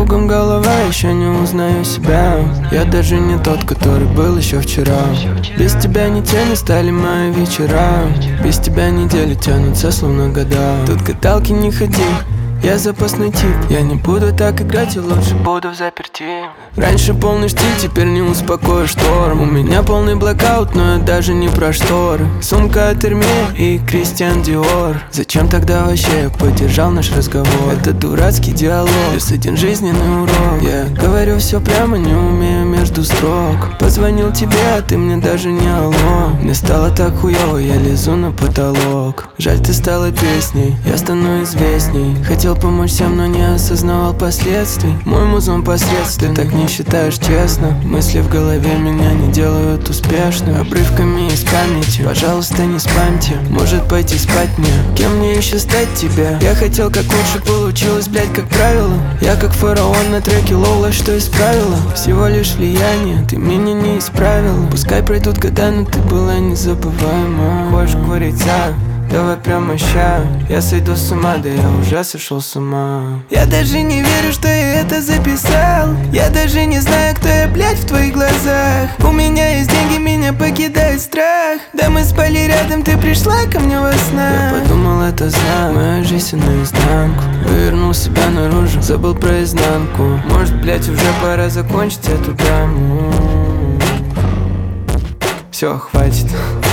Кругом голова, еще не узнаю себя. Я даже не тот, который был еще вчера. Без тебя ни тени стали мои вечера. Без тебя недели тянутся словно года. Тут гадалки не ходи, я запасной тип. Я не буду так играть, и лучше буду взаперти. Раньше полный штиль, теперь не успокоишь шторм. У меня полный блокаут, но я даже не про шторы. Сумка от Hermès и Кристиан Диор. Зачем тогда вообще я поддержал наш разговор? Это дурацкий диалог, плюс один жизненный урок. Я говорю все прямо, не умею между строк. Позвонил тебе, а ты мне даже не алло. Мне стало так хуёво, я лезу на потолок. Жаль, ты стала песней, я стану известней. Хотел помочь всем, но не осознавал последствий. Мой музон посредственный, ты так не считаешь честно. Мысли в голове меня не делают успешным. Обрывками из памяти, пожалуйста, не спамьте. Может пойти спать мне, кем мне еще стать тебе? Я хотел как лучше, получилось, блять, как правило. Я как фараон на треке Лола, что исправила? Всего лишь влияние, ты меня не исправила. Пускай пройдут года, но ты была незабываема. Хочешь курить, давай прямо ща. Я сойду с ума, да я уже сошел с ума. Я даже не верю, что я это записал. Я даже не знаю, кто я, блядь, в твоих глазах. У меня есть деньги, меня покидает страх. Да мы спали рядом, ты пришла ко мне во снах. Я подумал, это знак, моя жизнь наизнанку. Вывернул себя наружу, забыл про изнанку. Может, блядь, уже пора закончить эту драму. Все, хватит.